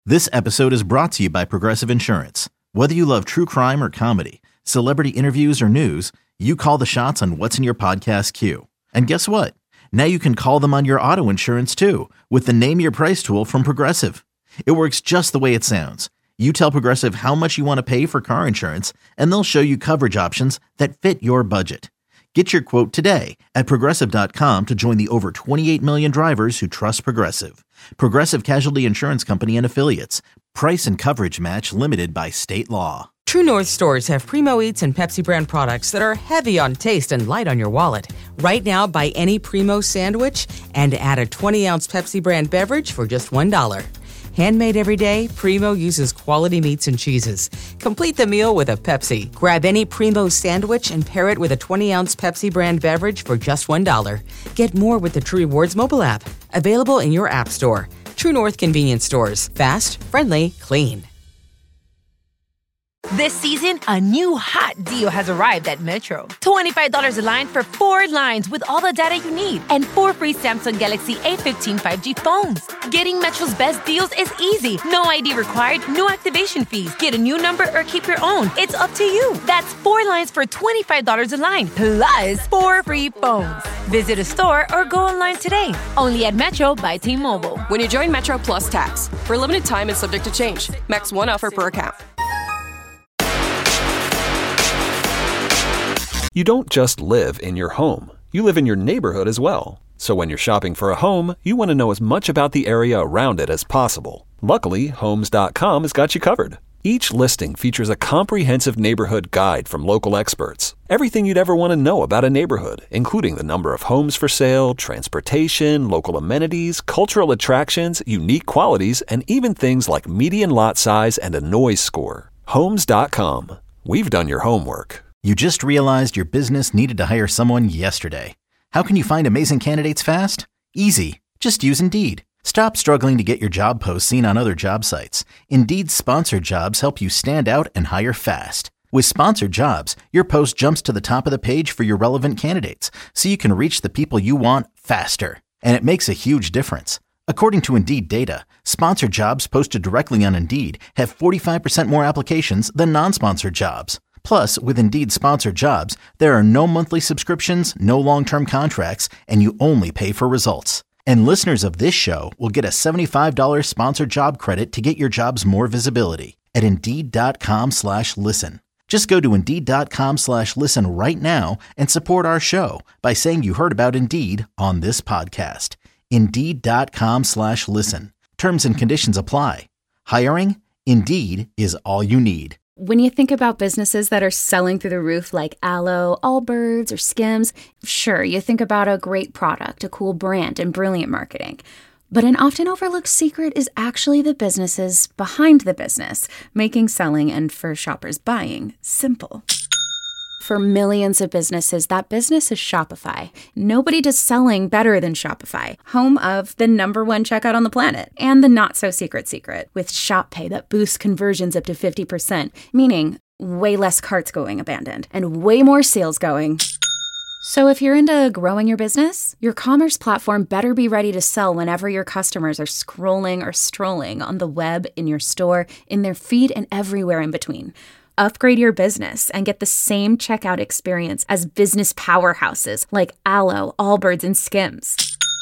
This episode is brought to you by Progressive Insurance. Whether you love true crime or comedy, celebrity interviews or news, you call the shots on what's in your podcast queue. And guess what? Now you can call them on your auto insurance too with the Name Your Price tool from Progressive. It works just the way it sounds. You tell Progressive how much you want to pay for car insurance, and they'll show you coverage options that fit your budget. Get your quote today at Progressive.com to join the over 28 million drivers who trust Progressive. Progressive Casualty Insurance Company and Affiliates. Price and coverage match limited by state law. True North stores have Primo Eats and Pepsi brand products that are heavy on taste and light on your wallet. Right now, buy any Primo sandwich and add a 20-ounce Pepsi brand beverage for just $1. Handmade every day, Primo uses quality meats and cheeses. Complete the meal with a Pepsi. Grab any Primo sandwich and pair it with a 20-ounce Pepsi brand beverage for just $1. Get more with the True Rewards mobile app. Available in your app store. True North convenience stores. Fast, friendly, clean. This season, a new hot deal has arrived at Metro. $25 a line for 4 lines with all the data you need and 4 free Samsung Galaxy A15 5G phones. Getting Metro's best deals is easy. No ID required, no activation fees. Get a new number or keep your own. It's up to you. That's 4 lines for $25 a line, plus 4 free phones. Visit a store or go online today. Only at Metro by T-Mobile. When you join Metro Plus Tax, for a limited time and subject to change. Max 1 offer per account. You don't just live in your home. You live in your neighborhood as well. So when you're shopping for a home, you want to know as much about the area around it as possible. Luckily, Homes.com has got you covered. Each listing features a comprehensive neighborhood guide from local experts. Everything you'd ever want to know about a neighborhood, including the number of homes for sale, transportation, local amenities, cultural attractions, unique qualities, and even things like median lot size and a noise score. Homes.com. We've done your homework. You just realized your business needed to hire someone yesterday. How can you find amazing candidates fast? Easy. Just use Indeed. Stop struggling to get your job posts seen on other job sites. Indeed's sponsored jobs help you stand out and hire fast. With sponsored jobs, your post jumps to the top of the page for your relevant candidates, so you can reach the people you want faster. And it makes a huge difference. According to Indeed data, sponsored jobs posted directly on Indeed have 45% more applications than non-sponsored jobs. Plus, with Indeed sponsored jobs, there are no monthly subscriptions, no long-term contracts, and you only pay for results. And listeners of this show will get a $75 sponsored job credit to get your jobs more visibility at Indeed.com/listen. Just go to Indeed.com/listen right now and support our show by saying you heard about Indeed on this podcast. Indeed.com/listen. Terms and conditions apply. Hiring? Indeed is all you need. When you think about businesses that are selling through the roof like Aloe, Allbirds, or Skims, sure, you think about a great product, a cool brand, and brilliant marketing. But an often overlooked secret is actually the businesses behind the business, making selling and, for shoppers, buying simple. For millions of businesses, that business is Shopify. Nobody does selling better than Shopify, home of the #1 checkout on the planet, and the not-so-secret secret, with Shop Pay that boosts conversions up to 50%, meaning way less carts going abandoned, and way more sales going. So if you're into growing your business, your commerce platform better be ready to sell whenever your customers are scrolling or strolling on the web, in your store, in their feed, and everywhere in between. Upgrade your business and get the same checkout experience as business powerhouses like Aloe, Allbirds, and Skims.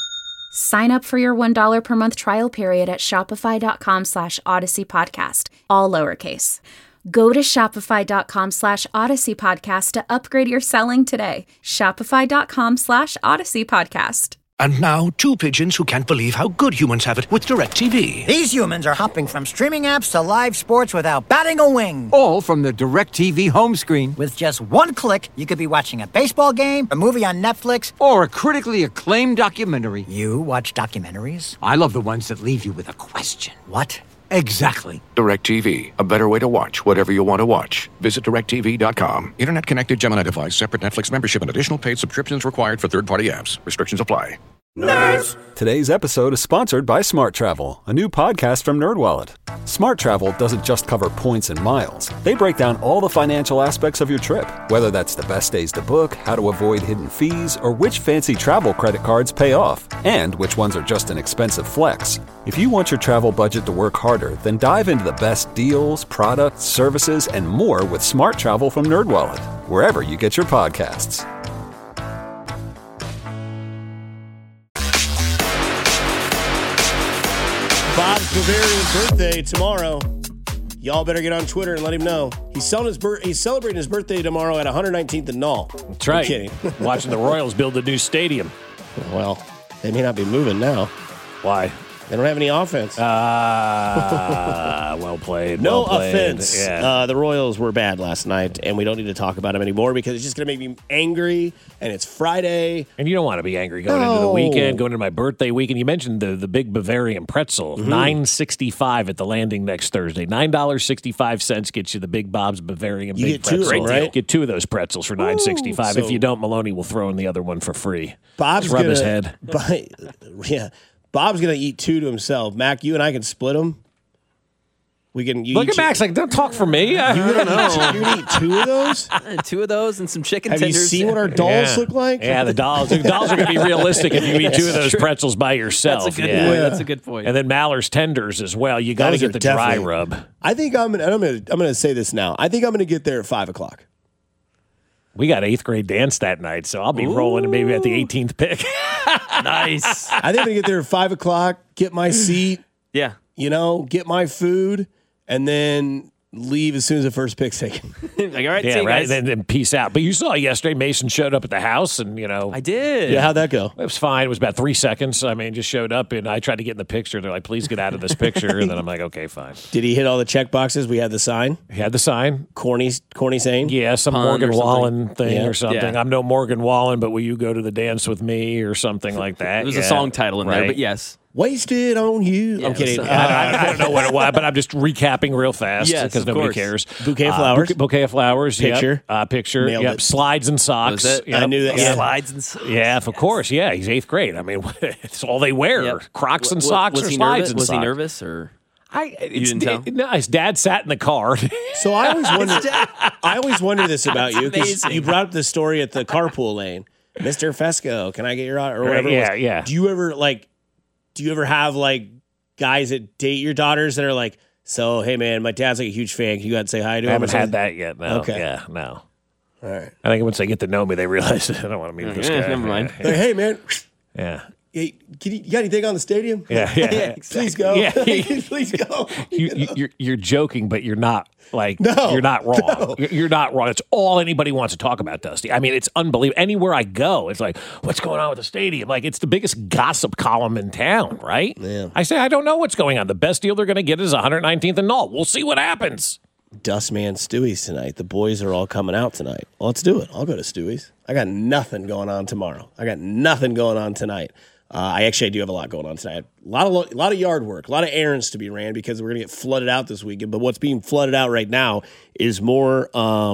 Sign up for your $1 per month trial period at shopify.com/Odyssey Podcast, all lowercase. Go to shopify.com/Odyssey Podcast to upgrade your selling today. Shopify.com/Odyssey Podcast. And now, 2 pigeons who can't believe how good humans have it with DirecTV. These humans are hopping from streaming apps to live sports without batting a wing. All from the DirecTV home screen. With just one click, you could be watching a baseball game, a movie on Netflix, or a critically acclaimed documentary. You watch documentaries? I love the ones that leave you with a question. What? Exactly. DirecTV. A better way to watch whatever you want to watch. Visit DirecTV.com. Internet-connected Gemini device. Separate Netflix membership and additional paid subscriptions required for third-party apps. Restrictions apply. Nerds! Today's episode is sponsored by Smart Travel, a new podcast from NerdWallet. Smart Travel doesn't just cover points and miles. They break down all the financial aspects of your trip, whether that's the best days to book, how to avoid hidden fees, or which fancy travel credit cards pay off, and which ones are just an expensive flex. If you want your travel budget to work harder, then dive into the best deals, products, services, and more with Smart Travel from NerdWallet, wherever you get your podcasts. Bob's Bavarian's birthday tomorrow. Y'all better get on Twitter and let him know. He's celebrating his birthday tomorrow at 119th and Knoll. That's right. I'm kidding. Watching the Royals build a new stadium. Well, they may not be moving now. Why? They don't have any offense. Well played. No well played. offense. Yeah. The Royals were bad last night, and we don't need to talk about them anymore because it's just going to make me angry, and it's Friday. And you don't want to be angry going into the weekend, going into my birthday weekend. You mentioned the big Bavarian pretzel, $9.65 at the Landing next Thursday. $9.65 gets you the Big Bob's Bavarian big pretzel. Two of them, right? Get two of those pretzels for $9.65. So if you don't, Maloney will throw in the other one for free. Bob's rub his head. Bob's going to eat two to himself. Mac, you and I can split them. We can. Look at Max like, don't talk for me. You can eat two of those? Two of those and some chicken tenders. Have you seen what our dolls look like? Yeah, the dolls are going to be realistic if you eat two of those pretzels by yourself. That's a good point. That's a good point. And then Maller's tenders as well. You got to get the dry rub. I think I'm going to say this now. I think I'm going to get there at 5:00. We got 8th grade dance that night, so I'll be rolling maybe at the 18th pick. Nice. I think I'm going to get there at 5:00, get my seat. Yeah. Get my food, and then leave as soon as the first pick's taken. Like, all right, yeah, right. Guys. Then peace out. But you saw yesterday, Mason showed up at the house, and I did. Yeah, how'd that go? It was fine. It was about 3 seconds. I mean, just showed up, and I tried to get in the picture. They're like, "Please get out of this picture," and then I'm like, "Okay, fine." Did he hit all the check boxes? We had the sign. He had the sign. Corny saying, yeah, some Morgan Wallen thing or something. Yeah. I'm no Morgan Wallen, but will you go to the dance with me or something like that? There was a song title in there, but yes. Wasted on you. Yeah, I'm kidding. I don't know what it was, but I'm just recapping real fast because nobody cares. Bouquet of flowers. Bouquet of flowers. Picture. Yep. Picture. Nailed Yep. it. Slides and socks. I knew that. Yeah. Slides and socks. Yeah, of course. Yeah, he's 8th grade. I mean, it's all they wear. Yep. Crocs and socks or slides and socks. Was he nervous or? You didn't tell? No, his dad sat in the car. So I always wonder this about you because you brought up the story at the carpool lane. Mr. Fesco, can I get your or whatever? Yeah. Do you ever have guys that date your daughters that are like, so hey man, my dad's like a huge fan. Can you go out and say hi to him? I haven't had that yet. No. Okay. Yeah. No. All right. I think once they get to know me, they realize I don't want to meet this guy. Never mind. Like, hey man. Yeah. Hey, you got anything on the stadium? Yeah. Exactly. Please go. Yeah. Please go. You're joking, but you're not. No, you're not wrong. no. You're not wrong. It's all anybody wants to talk about, Dusty. I mean, it's unbelievable. Anywhere I go, it's like, what's going on with the stadium? Like, it's the biggest gossip column in town, right? Yeah. I say, I don't know what's going on. The best deal they're going to get is 119th and Knoll. We'll see what happens. Dustman Stewie's tonight. The boys are all coming out tonight. Well, let's do it. I'll go to Stewie's. I got nothing going on tomorrow. I got nothing going on tonight. I do have a lot going on tonight. A lot of yard work, a lot of errands to be ran because we're going to get flooded out this weekend. But what's being flooded out right now is more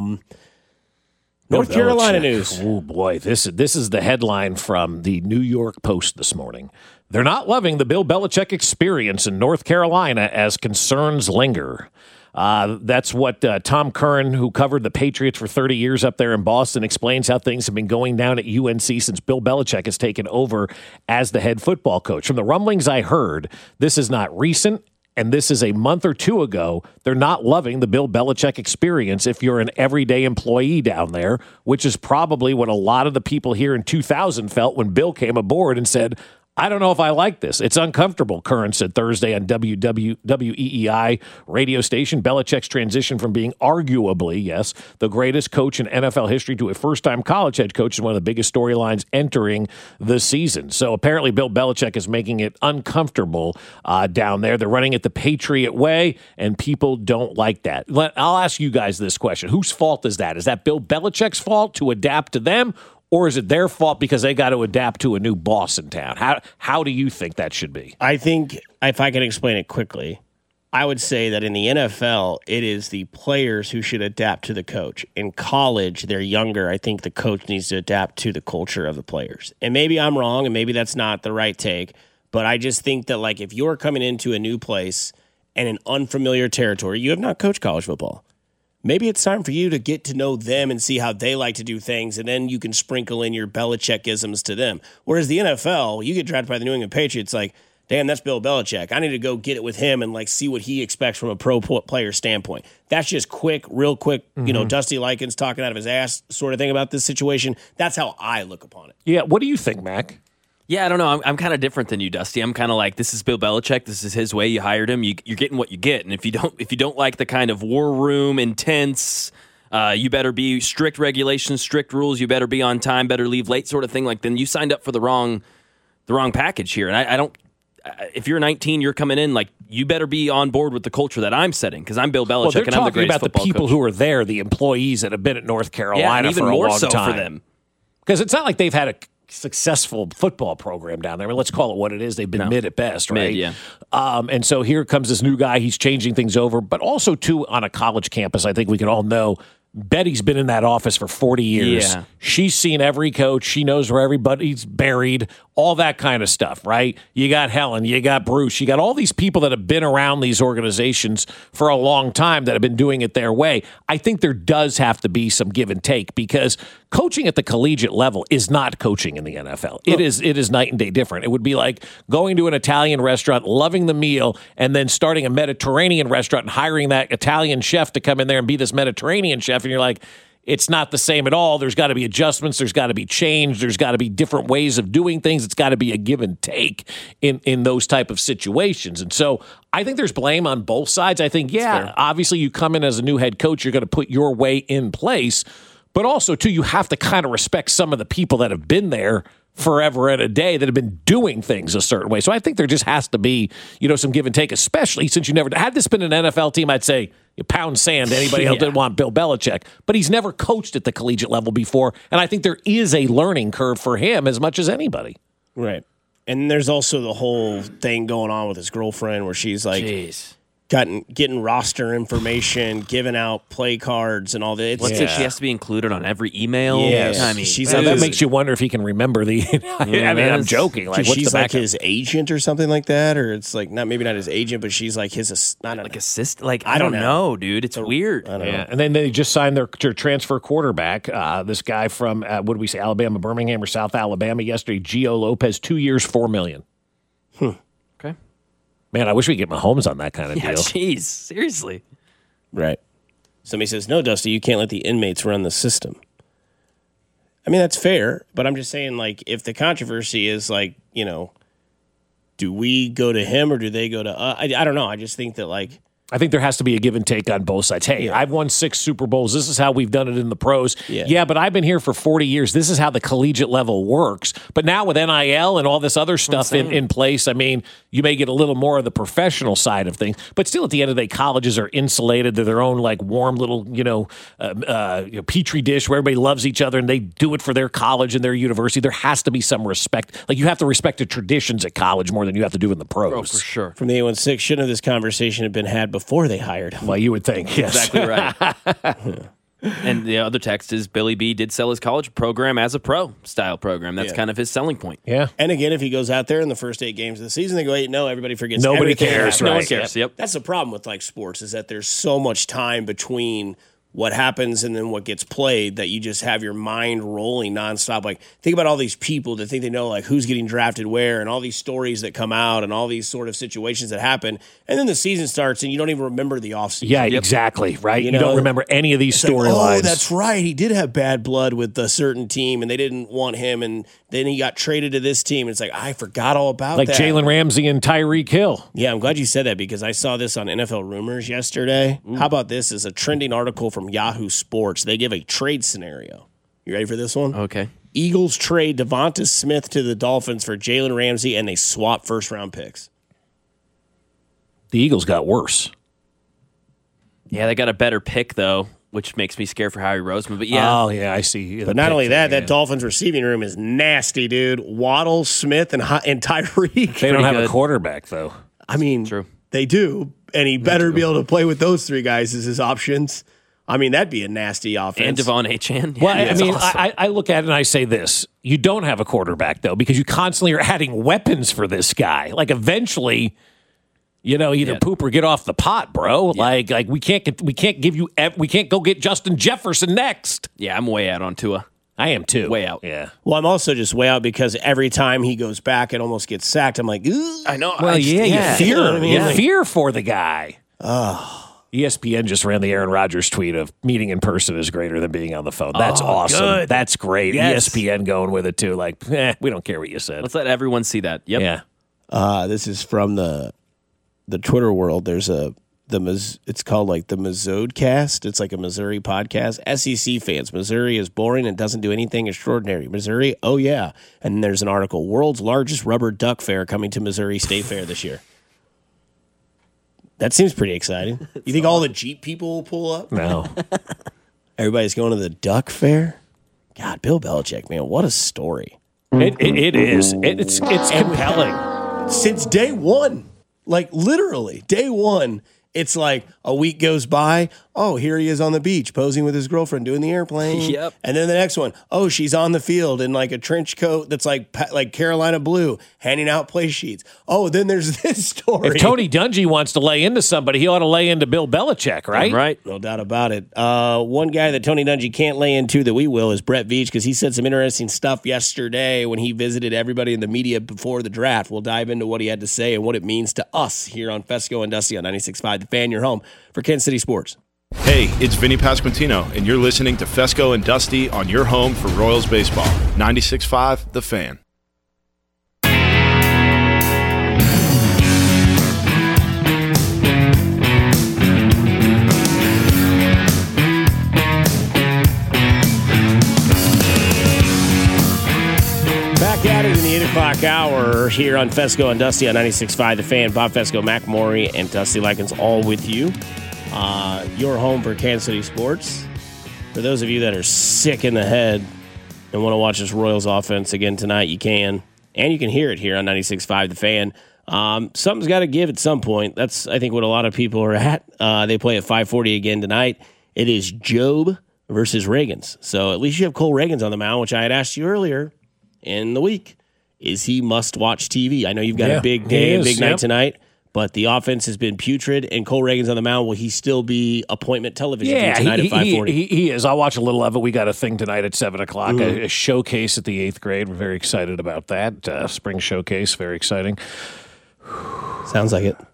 North Carolina news. Oh, boy. This is the headline from the New York Post this morning. They're not loving the Bill Belichick experience in North Carolina as concerns linger. That's what Tom Curran, who covered the Patriots for 30 years up there in Boston, explains how things have been going down at UNC since Bill Belichick has taken over as the head football coach. From the rumblings I heard, this is not recent, and this is a month or two ago. They're not loving the Bill Belichick experience if you're an everyday employee down there, which is probably what a lot of the people here in 2000 felt when Bill came aboard and said, I don't know if I like this. It's uncomfortable, Curran said Thursday on WEEI radio station. Belichick's transition from being arguably, yes, the greatest coach in NFL history to a first-time college head coach is one of the biggest storylines entering the season. So apparently Bill Belichick is making it uncomfortable down there. They're running it the Patriot way, and people don't like that. I'll ask you guys this question. Whose fault is that? Is that Bill Belichick's fault to adapt to them? Or is it their fault because they got to adapt to a new boss in town? How do you think that should be? I think, if I can explain it quickly, I would say that in the NFL, it is the players who should adapt to the coach. In college, they're younger. I think the coach needs to adapt to the culture of the players. And maybe I'm wrong, and maybe that's not the right take, but I just think that if you're coming into a new place and in unfamiliar territory, you have not coached college football. Maybe it's time for you to get to know them and see how they like to do things, and then you can sprinkle in your Belichick-isms to them. Whereas the NFL, you get drafted by the New England Patriots, like, damn, that's Bill Belichick. I need to go get it with him and like see what he expects from a pro player standpoint. That's just real quick, Dusty Likens talking out of his ass sort of thing about this situation. That's how I look upon it. Yeah, what do you think, Mac? Yeah, I don't know. I'm kind of different than you, Dusty. I'm kind of like, this is Bill Belichick. This is his way. You hired him. You're getting what you get. And if you don't like the kind of war room, intense, you better be strict regulations, strict rules. You better be on time. Better leave late, sort of thing. Like then you signed up for the wrong package here. And I don't. If you're 19, you're coming in like you better be on board with the culture that I'm setting because I'm Bill Belichick and I'm the greatest football coach. They're talking about the people who are there, the employees that have been at North Carolina for a long time. Even more so for them. Because it's not like they've had a successful football program down there. I mean, let's call it what it is. They've been mid at best, right? Mid, yeah. And so here comes this new guy. He's changing things over. But also, too, on a college campus, I think we can all know Betty's been in that office for 40 years. Yeah. She's seen every coach. She knows where everybody's buried, all that kind of stuff, right? You got Helen, you got Bruce, you got all these people that have been around these organizations for a long time that have been doing it their way. I think there does have to be some give and take because coaching at the collegiate level is not coaching in the NFL. It is night and day different. It would be like going to an Italian restaurant, loving the meal, and then starting a Mediterranean restaurant and hiring that Italian chef to come in there and be this Mediterranean chef. And you're like, it's not the same at all. There's got to be adjustments. There's got to be change. There's got to be different ways of doing things. It's got to be a give and take in those type of situations. And so I think there's blame on both sides. I think, obviously you come in as a new head coach, you're going to put your way in place. But also, too, you have to kind of respect some of the people that have been there forever and a day that have been doing things a certain way. So I think there just has to be, some give and take, especially since you never had this been an NFL team, I'd say you pound sand to anybody else that want Bill Belichick. But he's never coached at the collegiate level before, and I think there is a learning curve for him as much as anybody. Right. And there's also the whole thing going on with his girlfriend where she's like getting roster information, giving out play cards and all that. She has to be included on every email. Yes. I mean, that makes you wonder if he can remember the. I'm joking. Like, she's like his agent or something like that, or it's like maybe not his agent, but she's like his assistant. Like I don't know, dude. It's weird. I don't know. And then they just signed their transfer quarterback. This guy from what did we say, Alabama, Birmingham, or South Alabama yesterday. Gio Lopez, 2 years, $4 million. Okay. Man, I wish we could get Mahomes on that kind of deal. Jeez, seriously. Right. Somebody says, no, Dusty, you can't let the inmates run the system. I mean, that's fair, but I'm just saying, like, if the controversy is, like, do we go to him or do they go to us? I don't know. I just think that, like, I think there has to be a give and take on both sides. Hey, I've won 6 Super Bowls. This is how we've done it in the pros. Yeah, but I've been here for 40 years. This is how the collegiate level works. But now with NIL and all this other stuff in place, I mean, you may get a little more of the professional side of things. But still, at the end of the day, colleges are insulated. They're their own, like, warm little, petri dish where everybody loves each other and they do it for their college and their university. There has to be some respect. Like, you have to respect the traditions at college more than you have to do in the pros. Oh, for sure. From the 816, shouldn't have this conversation have been had before they hired him? Well, you would think, yes. Exactly right. And the other text is Billy B did sell his college program as a pro-style program. That's kind of his selling point. Yeah. And again, if he goes out there in the first 8 games of the season, they go 8-0, everybody forgets Nobody everything. cares, right? No one cares, yep. That's the problem with, like, sports is that there's so much time between what happens and then what gets played that you just have your mind rolling nonstop. Like, think about all these people that think they know, like, who's getting drafted where and all these stories that come out and all these sort of situations that happen. And then the season starts and you don't even remember the offseason. Yeah, exactly, right? You don't remember any of these storylines. Like, oh, that's right. He did have bad blood with a certain team and they didn't want him and then he got traded to this team. It's like, I forgot all about that. Like Jalen Ramsey and Tyreek Hill. Yeah, I'm glad you said that because I saw this on NFL Rumors yesterday. Ooh. How about this? Is a trending article from Yahoo Sports. They give a trade scenario. You ready for this one? Okay. Eagles trade Devonta Smith to the Dolphins for Jalen Ramsey, and they swap first-round picks. The Eagles got worse. Yeah, they got a better pick, though, which makes me scared for Howie Roseman. But yeah. Oh, yeah, I see. But not only that Dolphins receiving room is nasty, dude. Waddle, Smith, and Tyreek. They don't have a quarterback, though. I mean, true. They do, and he better be able to play with those 3 guys as his options. I mean, that'd be a nasty offense. And Devon Achane. Well, I mean, awesome. I look at it and I say this. You don't have a quarterback, though, because you constantly are adding weapons for this guy. Like, eventually, Either poop or get off the pot, bro. Yeah. Like we can't go get Justin Jefferson next. Yeah, I'm way out on Tua. I am too. Way out. Yeah. Well, I'm also just way out because every time he goes back and almost gets sacked, I'm like, ooh. I know. Well, you fear. You know what I mean? You fear for the guy. ESPN just ran the Aaron Rodgers tweet of meeting in person is greater than being on the phone. That's awesome. Good. That's great. Yes. ESPN going with it too. Like, we don't care what you said. Let's let everyone see that. Yep. Yeah. This is from the Twitter world. There's it's called like the Mizzodcast. It's like a Missouri podcast. SEC fans, Missouri is boring and doesn't do anything extraordinary. Missouri, oh yeah. And there's an article, world's largest rubber duck fair coming to Missouri State Fair this year. That seems pretty exciting. You think all the Jeep people will pull up? No. Everybody's going to the duck fair? God, Bill Belichick, man, what a story. It is. It's compelling. Since day one, like literally day one, it's like a week goes by. Oh, here he is on the beach posing with his girlfriend doing the airplane. Yep. And then the next one, oh, she's on the field in like a trench coat that's like Carolina blue, handing out play sheets. Oh, then there's this story. If Tony Dungy wants to lay into somebody, he ought to lay into Bill Belichick, right? Right. No doubt about it. One guy that Tony Dungy can't lay into that we will is Brett Veach, because he said some interesting stuff yesterday when he visited everybody in the media before the draft. We'll dive into what he had to say and what it means to us here on Fesco and Dusty on 96.5 The Fan, your home for Kansas City sports. Hey, it's Vinny Pasquantino, and you're listening to Fesco and Dusty on your home for Royals baseball. 96.5 The Fan. Back at it in the 8 o'clock hour here on Fesco and Dusty on 96.5 The Fan. Bob Fesco, Mac Morey, and Dusty Likens all with you. Your home for Kansas City sports. For those of you that are sick in the head and want to watch this Royals offense again tonight, you can. And you can hear it here on 96.5 The Fan. Something's got to give at some point. That's, I think, what a lot of people are at. They play at 5:40 again tonight. It is Job versus Reagans. So at least you have Cole Reagans on the mound, which I had asked you earlier in the week. Is he must-watch TV? I know you've got a big day, big night tonight. But the offense has been putrid, and Cole Reagans on the mound. Will he still be appointment television tonight at 5:40? He is. I'll watch a little of it. We got a thing tonight at 7 o'clock, a showcase at the 8th grade. We're very excited about that. Spring showcase, very exciting. Sounds like it.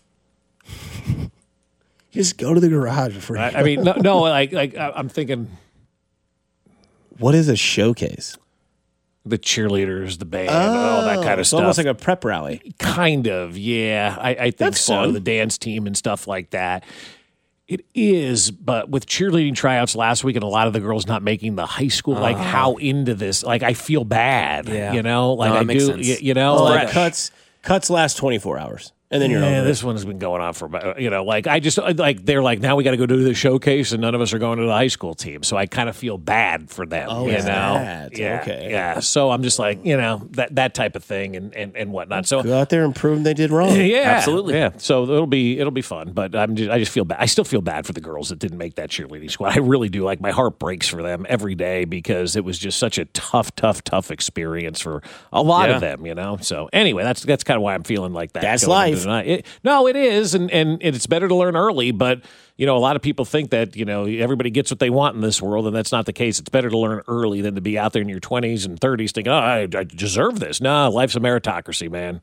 Just go to the garage before you I mean, no, I'm thinking. What is a showcase? The cheerleaders, the band, all that kind of stuff. Almost like a prep rally. Kind of, yeah. I think That's so. fun. The dance team and stuff like that. It is, but with cheerleading tryouts last week and a lot of the girls not making the high school, like how into this, like I feel bad, you know? Like I do, you know? Like cuts last 24 hours. And then you're over. This one has been going on for, like I just, like they're like, now we got to go do the showcase and none of us are going to the high school team. So I kind of feel bad for them, you know? Bad. Yeah, Okay. yeah. So I'm just like, that type of thing and whatnot. So go out there and prove they did wrong. Yeah, absolutely. Yeah. So it'll be fun, but I just feel bad. I still feel bad for the girls that didn't make that cheerleading squad. I really do. Like my heart breaks for them every day because it was just such a tough experience for a lot of them, So anyway, that's kind of why I'm feeling like that. That's life. No, it is, and it's better to learn early, but a lot of people think that everybody gets what they want in this world, and that's not the case. It's better to learn early than to be out there in your 20s and 30s thinking, I deserve this. No, life's a meritocracy, man.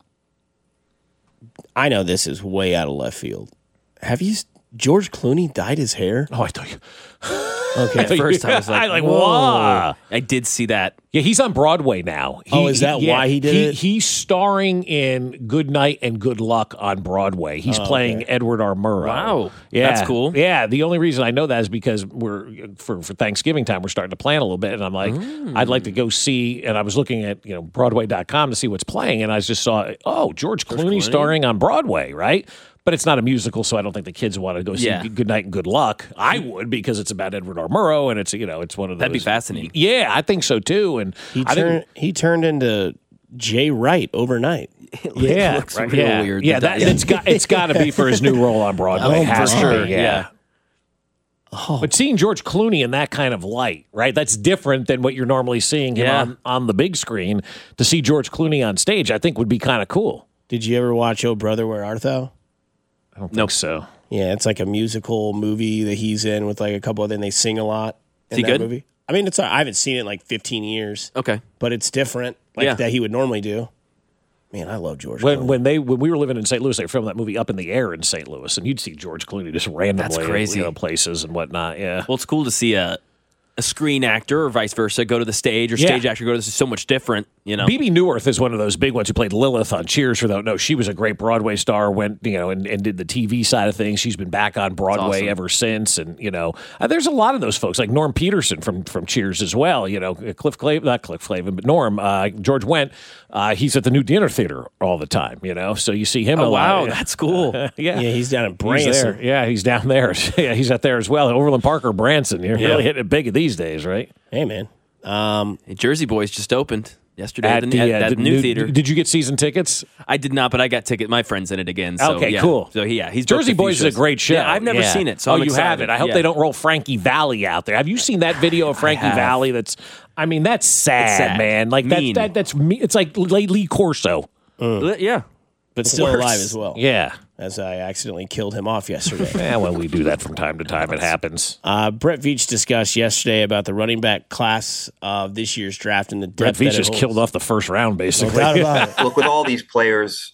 I know this is way out of left field. Have you? George Clooney dyed his hair? Oh, I thought you. Okay, at first I was like, whoa. I did see that. Yeah, he's on Broadway now. Is that why he did it? He's starring in Good Night and Good Luck on Broadway. He's playing Edward R. Murrow. Wow. Yeah. That's cool. Yeah, the only reason I know that is because we're for Thanksgiving time, we're starting to plan a little bit, and I'm like, I'd like to go see, and I was looking at Broadway.com to see what's playing, and I just saw, George Clooney starring on Broadway, right? But it's not a musical, so I don't think the kids want to go see Good Night and Good Luck. I would, because it's about Edward R. Murrow, and it's it's one of those. That'd be fascinating. Yeah, I think so too. And he turned into Jay Wright overnight. It looks real weird. Yeah, it's got to be for his new role on Broadway. For sure. Yeah. Oh. But seeing George Clooney in that kind of light, right? That's different than what you're normally seeing him on the big screen. To see George Clooney on stage, I think would be kind of cool. Did you ever watch Oh Brother, Where Art Thou? I don't think so. Yeah, it's like a musical movie that he's in with like a couple of them. They sing a lot in Is he that good? movie. I mean, I haven't seen it in like 15 years. Okay. But it's different that he would normally do. Man, I love George Clooney. When we were living in St. Louis, they filmed that movie Up in the Air in St. Louis, and you'd see George Clooney just randomly That's crazy. places and whatnot. Yeah. Well, it's cool to see a screen actor or vice versa go to the stage, or stage actor go to this. Is so much different, Bebe Neuwirth is one of those big ones who played Lilith on Cheers. For those no, she was a great Broadway star. Went and did the TV side of things. She's been back on Broadway ever since. And there's a lot of those folks like Norm Peterson from Cheers as well. Oh, Not Cliff Clavin, but Norm George Wendt. He's at the New Dinner Theater all the time. So you see him. Oh a lot. wow, that's cool. Yeah, he's down in Branson. He's down there. Yeah, he's out there as well. Overland Park or Branson. You're really hitting it big these days, right? Hey, man. Jersey Boys just opened yesterday at the new theater. Did you get season tickets? I did not, but I got ticket. My friend's in it again. So, okay, yeah. cool. So he's Jersey Boys is a great show. Yeah, I've never seen it. So I'm you excited. haven't. I hope they don't roll Frankie Valli out there. Have you seen that video of Frankie Valli? That's sad, man. Like that's it's like Lee Corso. Yeah. But still alive as well. Yeah. As I accidentally killed him off yesterday. Yeah, well, we do that from time to time. It happens. Brett Veach discussed yesterday about the running back class of this year's draft and the depth. Brett Veach just killed off the first round, basically. No doubt about it. Look, with all these players,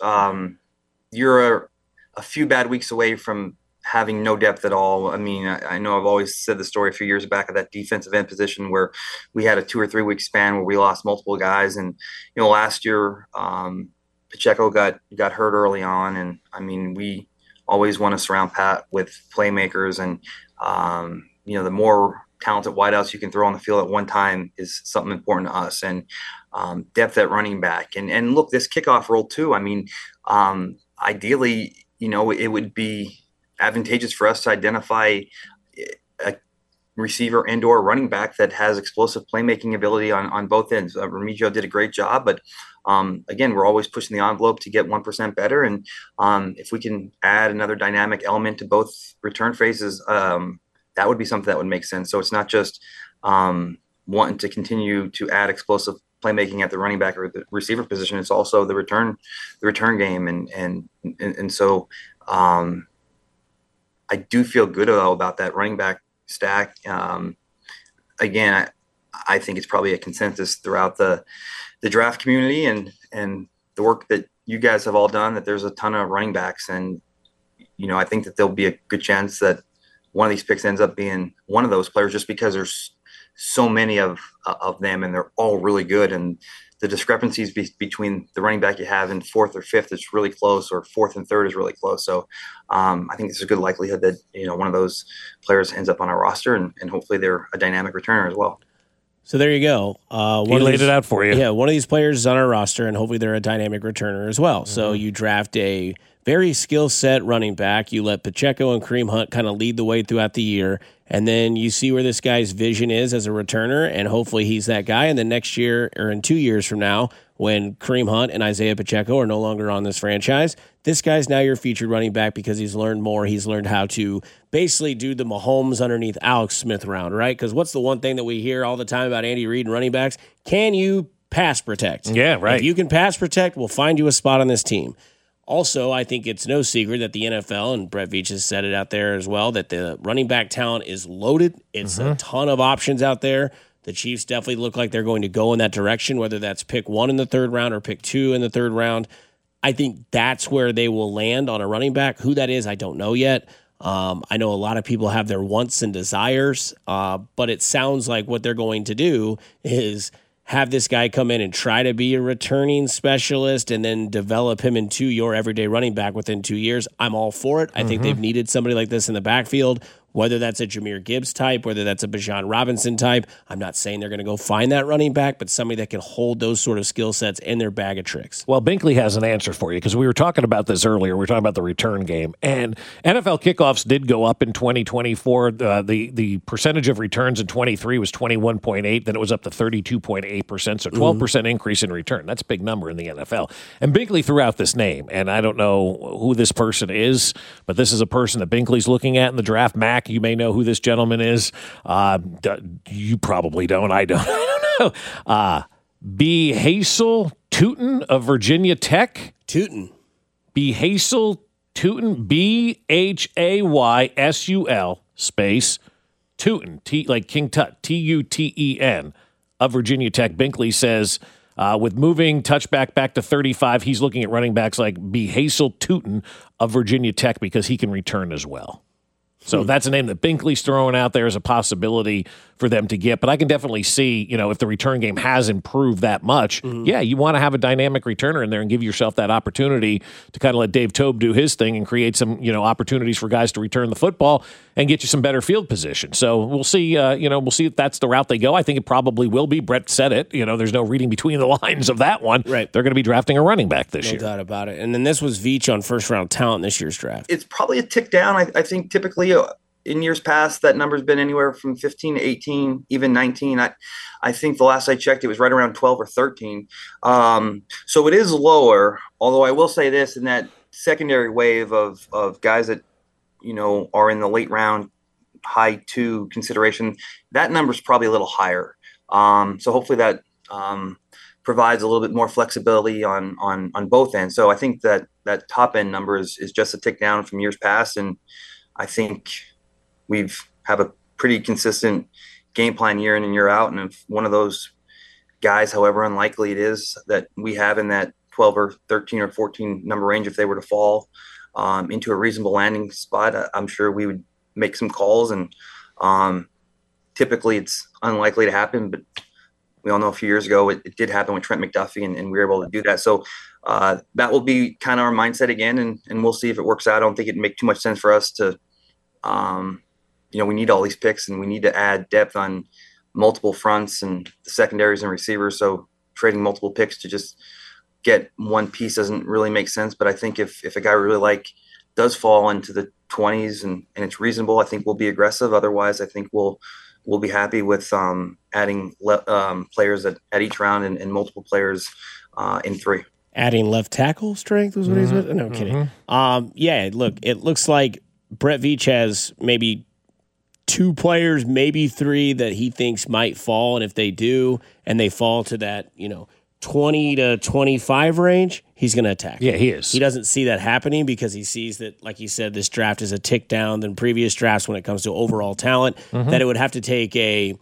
you're a few bad weeks away from having no depth at all. I mean, I know I've always said the story a few years back of that defensive end position where we had a 2 or 3 week span where we lost multiple guys. And, last year, Pacheco got hurt early on, and I mean, we always want to surround Pat with playmakers, and the more talented wideouts you can throw on the field at one time is something important to us, and depth at running back, and look, this kickoff role too. I mean, ideally, it would be advantageous for us to identify a receiver and/or running back that has explosive playmaking ability on both ends. Remigio did a great job, but again, we're always pushing the envelope to get 1% better. And if we can add another dynamic element to both return phases, that would be something that would make sense. So it's not just wanting to continue to add explosive playmaking at the running back or the receiver position. It's also the return game. And so I do feel good about that running back stack. Again, I think it's probably a consensus throughout the draft community and the work that you guys have all done, that there's a ton of running backs. And, I think that there'll be a good chance that one of these picks ends up being one of those players, just because there's so many of them and they're all really good. And the discrepancies between the running back you have in 4th or 5th is really close, or 4th and 3rd is really close. So I think there's a good likelihood that, one of those players ends up on our roster, and hopefully they're a dynamic returner as well. So there you go. He laid it out for you. Yeah, one of these players is on our roster, and hopefully they're a dynamic returner as well. Mm-hmm. So you draft a very skill-set running back. You let Pacheco and Kareem Hunt kind of lead the way throughout the year, and then you see where this guy's vision is as a returner, and hopefully he's that guy. And then next year, or in 2 years from now, when Kareem Hunt and Isaiah Pacheco are no longer on this franchise, this guy's now your featured running back because he's learned more. He's learned how to basically do the Mahomes underneath Alex Smith round, right? Because what's the one thing that we hear all the time about Andy Reid and running backs? Can you pass protect? Yeah, right. If you can pass protect, we'll find you a spot on this team. Also, I think it's no secret that the NFL, and Brett Veach has said it out there as well, that the running back talent is loaded. It's a ton of options out there. The Chiefs definitely look like they're going to go in that direction, whether that's pick 1 in the 3rd round or pick 2 in the 3rd round. I think that's where they will land on a running back. Who that is, I don't know yet. I know a lot of people have their wants and desires, but it sounds like what they're going to do is have this guy come in and try to be a returning specialist and then develop him into your everyday running back within 2 years. I'm all for it. I think they've needed somebody like this in the backfield, whether that's a Jahmyr Gibbs type, whether that's a Bijan Robinson type. I'm not saying they're going to go find that running back, but somebody that can hold those sort of skill sets in their bag of tricks. Well, Binkley has an answer for you, because we were talking about this earlier. We were talking about the return game, and NFL kickoffs did go up in 2024. The percentage of returns in 23 was 21.8, then it was up to 32.8%, so 12% increase in return. That's a big number in the NFL. And Binkley threw out this name, and I don't know who this person is, but this is a person that Binkley's looking at in the draft. Mac, you may know who this gentleman is. You probably don't. I don't. I don't know. B. Hazel Tootin of Virginia Tech. Tootin. B. Hazel Tootin, Bhaysul space Tootin, like King Tut, Tuten of Virginia Tech. Binkley says, with moving touchback back to 35, he's looking at running backs like Bhaysul Tootin of Virginia Tech because he can return as well. So that's a name that Binkley's throwing out there as a possibility for them to get. But I can definitely see, if the return game has improved that much, you want to have a dynamic returner in there and give yourself that opportunity to kind of let Dave Toub do his thing and create some, opportunities for guys to return the football and get you some better field position. So we'll see, we'll see if that's the route they go. I think it probably will be. Brett said it. There's no reading between the lines of that one. Right. They're going to be drafting a running back this year. No doubt about it. And then this was Veach on first-round talent this year's draft. It's probably a tick down. I think typically in years past, that number's been anywhere from 15 to 18, even 19. I think the last I checked, it was right around 12 or 13. So it is lower, although I will say this, in that secondary wave of guys that, are in the late round, high 2 consideration, that number's probably a little higher. So hopefully that provides a little bit more flexibility on both ends. So I think that top end number is just a tick down from years past, and I think we've have a pretty consistent game plan year in and year out. And if one of those guys, however unlikely it is, that we have in that 12 or 13 or 14 number range, if they were to fall into a reasonable landing spot, I'm sure we would make some calls. And typically it's unlikely to happen, but we all know a few years ago it did happen with Trent McDuffie, and we were able to do that. So that will be kind of our mindset again, and we'll see if it works out. I don't think it'd make too much sense for us to we need all these picks, and we need to add depth on multiple fronts and the secondaries and receivers. So trading multiple picks to just get one piece doesn't really make sense. But I think if a guy we really like does fall into the 20s and it's reasonable, I think we'll be aggressive. Otherwise, I think we'll be happy with adding players at each round and multiple players in 3. Adding left tackle strength was what he's with? No, I'm kidding. Look, it looks like Brett Veach has maybe 2 players, maybe 3 that he thinks might fall. And if they do, and they fall to that, 20 to 25 range, he's going to attack. Yeah, he is. He doesn't see that happening because he sees that, like he said, this draft is a tick down than previous drafts when it comes to overall talent, that it would have to take a,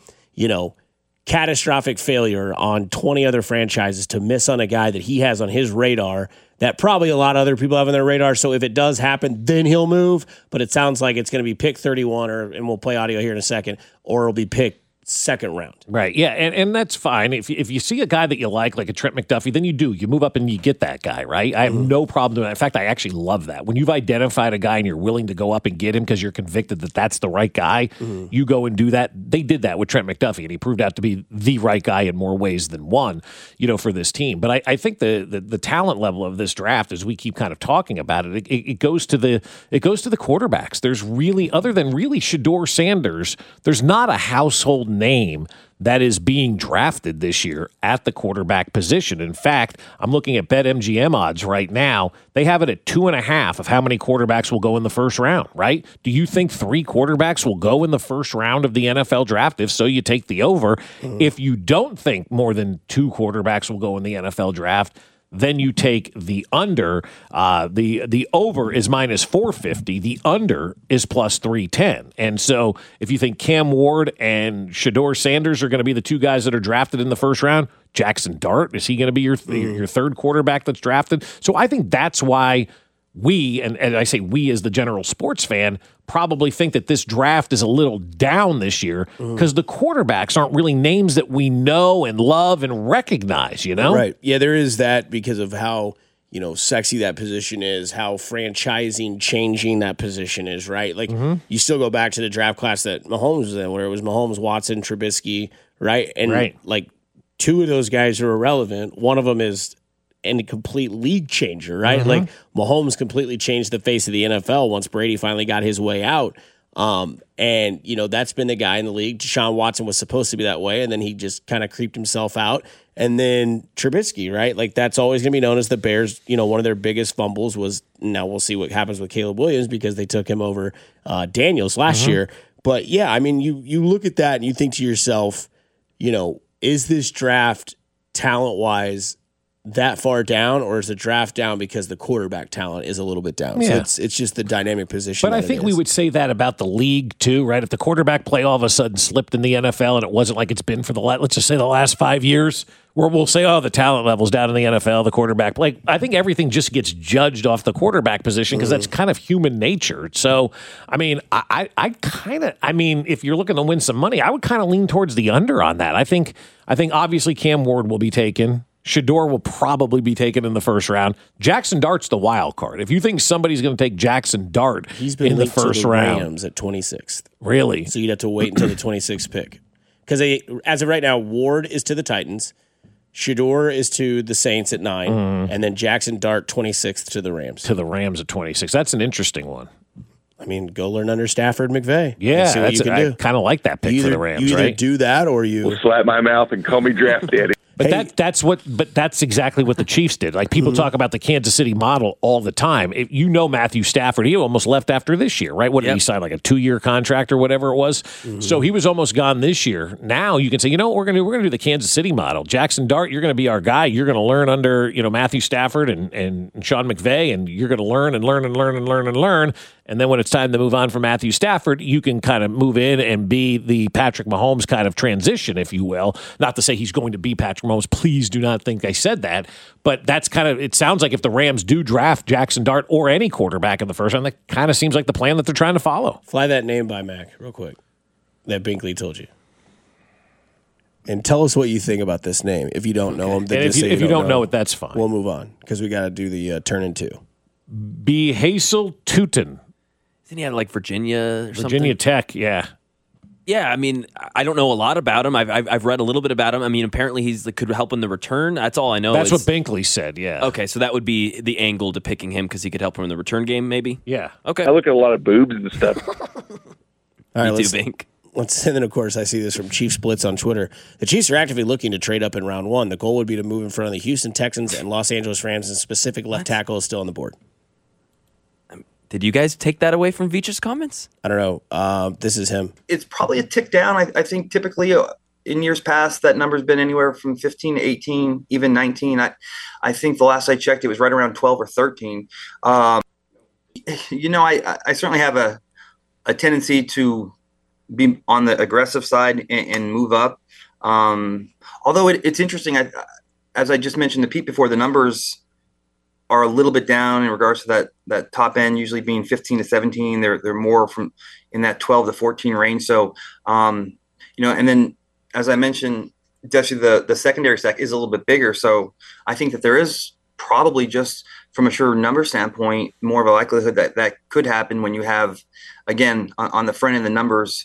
catastrophic failure on 20 other franchises to miss on a guy that he has on his radar that probably a lot of other people have on their radar. So if it does happen, then he'll move. But it sounds like it's going to be pick 31, and we'll play audio here in a second, or it'll be pick 2nd round. Right, yeah, and that's fine. If you see a guy that you like a Trent McDuffie, then you move up and you get that guy, right? I have no problem doing that. In fact, I actually love that. When you've identified a guy and you're willing to go up and get him because you're convicted that that's the right guy, you go and do that. They did that with Trent McDuffie, and he proved out to be the right guy in more ways than one, for this team. But I think the talent level of this draft, as we keep kind of talking about it goes to the quarterbacks. There's really, other than really Shedeur Sanders, there's not a household name that is being drafted this year at the quarterback position. In fact, I'm looking at BetMGM odds right now. They have it at 2.5 of how many quarterbacks will go in the first round, right? Do you think 3 quarterbacks will go in the first round of the NFL draft? If so, you take the over. If you don't think more than 2 quarterbacks will go in the NFL draft, then you take the under. The over is minus 450. The under is plus 310. And so if you think Cam Ward and Shedeur Sanders are going to be the 2 guys that are drafted in the first round, Jackson Dart, is he going to be your 3rd quarterback that's drafted? So I think that's why we, and I say we as the general sports fan, probably think that this draft is a little down this year because the quarterbacks aren't really names that we know and love and recognize, Right. Yeah, there is that because of how, sexy that position is, how franchising changing that position is, right? Like, you still go back to the draft class that Mahomes was in, where it was Mahomes, Watson, Trubisky, right? And, like, 2 of those guys are irrelevant. One of them is a complete league changer, right? Like Mahomes completely changed the face of the NFL once Brady finally got his way out. And, that's been the guy in the league. Deshaun Watson was supposed to be that way, and then he just kind of creeped himself out. And then Trubisky, right? Like, that's always going to be known as the Bears. One of their biggest fumbles was, now we'll see what happens with Caleb Williams because they took him over Daniels last year. But, yeah, I mean, you look at that and you think to yourself, is this draft talent-wise that far down, or is the draft down because the quarterback talent is a little bit down? Yeah. So it's just the dynamic position. But I think we would say that about the league too, right? If the quarterback play all of a sudden slipped in the NFL and it wasn't like it's been for let's just say the last 5 years, where we'll say, oh, the talent level's down in the NFL, the quarterback play. I think everything just gets judged off the quarterback position because that's kind of human nature. So, I mean, if you're looking to win some money, I would kind of lean towards the under on that. I think obviously Cam Ward will be taken. Shador will probably be taken in the first round. Jackson Dart's the wild card. If you think somebody's going to take Jackson Dart He's been in the linked to first the round, Rams at 26th. Really? So you'd have to wait until the 26th pick. Because as of right now, Ward is to the Titans, Shador is to the Saints at 9, and then Jackson Dart 26th to the Rams. To the Rams at 26. That's an interesting one. I mean, go learn under Stafford McVay. Yeah, see what you can do. I kind of like that pick for the Rams, you either right? do that or you slap my mouth and call me draft daddy. But that's exactly what the Chiefs did. Like people talk about the Kansas City model all the time. Matthew Stafford, he almost left after this year, right? What did he sign, like a 2-year contract or whatever it was? So he was almost gone this year. Now you can say, you know what, we're gonna do the Kansas City model. Jackson Dart, you're gonna be our guy. You're gonna learn under Matthew Stafford and Sean McVay, and you're gonna learn and learn and learn and learn and learn. And then when it's time to move on from Matthew Stafford, you can kind of move in and be the Patrick Mahomes kind of transition, if you will. Not to say he's going to be Patrick Mahomes. Please do not think I said that. But that's kind of, it sounds like if the Rams do draft Jackson Dart or any quarterback in the first round, that kind of seems like the plan that they're trying to follow. Fly that name by, Mac, real quick, that Binkley told you. And tell us what you think about this name. If you don't know him, then if you don't know it, that's fine. We'll move on because we got to do the turn in 2. B. Hazel Tootin. Isn't he out of like Virginia or something? Virginia Tech, yeah. Yeah, I mean, I don't know a lot about him. I've read a little bit about him. I mean, apparently could help in the return. That's all I know. That's what Binkley said, yeah. Okay, so that would be the angle to picking him because he could help him in the return game, maybe? Yeah. Okay. I look at a lot of boobs and stuff. All right, Me too, Bink. And then, of course, I see this from Chiefs Blitz on Twitter. The Chiefs are actively looking to trade up in round 1. The goal would be to move in front of the Houston Texans and Los Angeles Rams, and specific left tackle is still on the board. Did you guys take that away from Veach's comments? I don't know. This is him. It's probably a tick down. I think typically in years past, that number's been anywhere from 15 to 18, even 19. I think the last I checked, it was right around 12 or 13. I certainly have a tendency to be on the aggressive side and move up. Although it's interesting, as I just mentioned to Pete before, the numbers are a little bit down in regards to that top end, usually being 15 to 17. They're more from in that 12 to 14 range. So, and then as I mentioned, Dusty, the secondary stack is a little bit bigger. So I think that there is probably, just from a sure number standpoint, more of a likelihood that could happen when you have, again, on the front end, the numbers,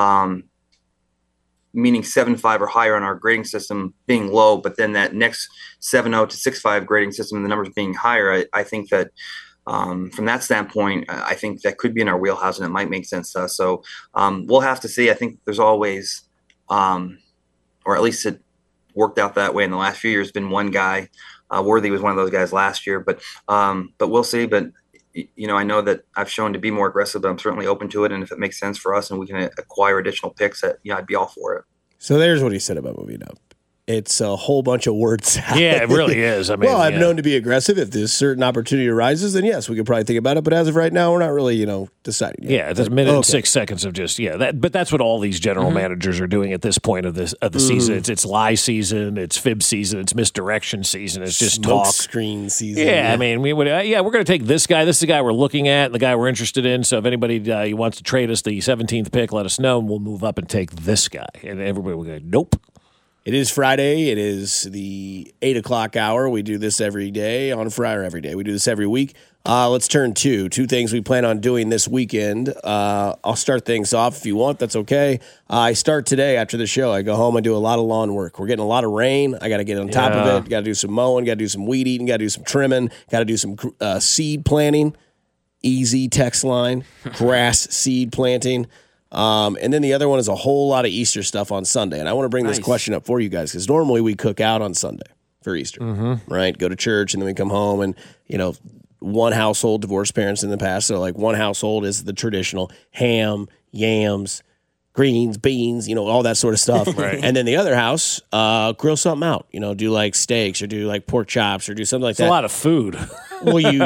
meaning 7.5 or higher on our grading system being low, but then that next 7.0 to 6.5 grading system, the numbers being higher. I think that from that standpoint, I think that could be in our wheelhouse and it might make sense to us. So we'll have to see. I think there's always, or at least it worked out that way in the last few years, been one guy. Worthy was one of those guys last year, but we'll see. But I know that I've shown to be more aggressive, but I'm certainly open to it. And if it makes sense for us and we can acquire additional picks, I'd be all for it. So there's what he said about moving up. It's a whole bunch of words. Yeah, it really is. I mean, I'm known to be aggressive. If there's certain opportunity arises, then yes, we could probably think about it. But as of right now, we're not really, deciding yet. Yeah, it's a minute and 6 seconds of just but that's what all these general managers are doing at this point of the season. It's lie season, it's fib season, it's misdirection season. It's just smoke talk screen season. Yeah, I mean, we're going to take this guy. This is the guy we're looking at, and the guy we're interested in. So if anybody wants to trade us the 17th pick, let us know, and we'll move up and take this guy. And everybody will go, nope. It is Friday. It is the 8 o'clock hour. We do this every day on Friday, every day. We do this every week. Let's turn two things we plan on doing this weekend. I'll start things off if you want. That's okay. I start today after the show. I go home. I do a lot of lawn work. We're getting a lot of rain. I got to get on top of it. Got to do some mowing. Got to do some weed eating. Got to do some trimming. Got to do some seed planting. Easy text line. Grass seed planting. And then the other one is a whole lot of Easter stuff on Sunday. And I want to bring this question up for you guys because normally we cook out on Sunday for Easter, right? Go to church and then we come home and, one household, divorced parents in the past. So like one household is the traditional ham, yams, greens, beans, all that sort of stuff. Right. And then the other house, grill something out. Do like steaks or do like pork chops or do something like It's that. a lot of food. Well, you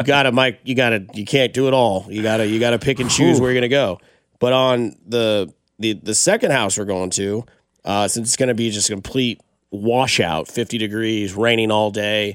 can't do it all. You gotta pick and choose where you're gonna go. But on the second house we're going to, since it's gonna be just a complete washout, 50 degrees, raining all day,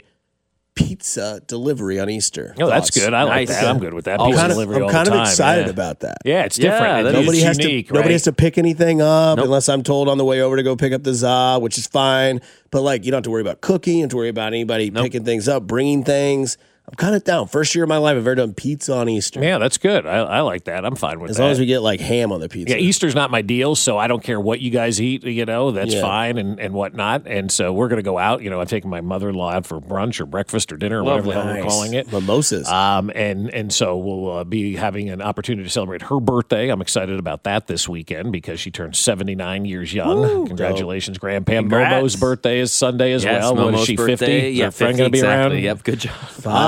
pizza delivery on Easter. Oh, that's Thoughts? good. I like Nice. that. I'm good with that. I'm Pizza kind of, delivery all I'm kind the of time, excited yeah. about that. Yeah, it's Yeah, different. that Nobody It's has unique, to. Nobody right? has to pick anything up Nope. unless I'm told on the way over to go pick up the za, which is fine. But you don't have to worry about cooking. You don't have to worry about anybody picking things up, bringing things. I'm kind of down. First year of my life, I've ever done pizza on Easter. Yeah, that's good. I like that. I'm fine with As that. long as we get ham on the pizza. Yeah, Easter's not my deal, so I don't care what you guys eat, that's Yeah. fine and whatnot. And so we're going to go out. I'm taking my mother-in-law out for brunch or breakfast or dinner or whatever the hell we're Nice. calling it. Mimosas. And so we'll be having an opportunity to celebrate her birthday. I'm excited about that this weekend because she turned 79 years young. Woo, Congratulations, Grandpa. Congrats. Momo's birthday is Sunday as Yes, well. What is Momo's she, birthday. 50? Is Yeah, her friend 50 going to be exactly. around? Yep, good job.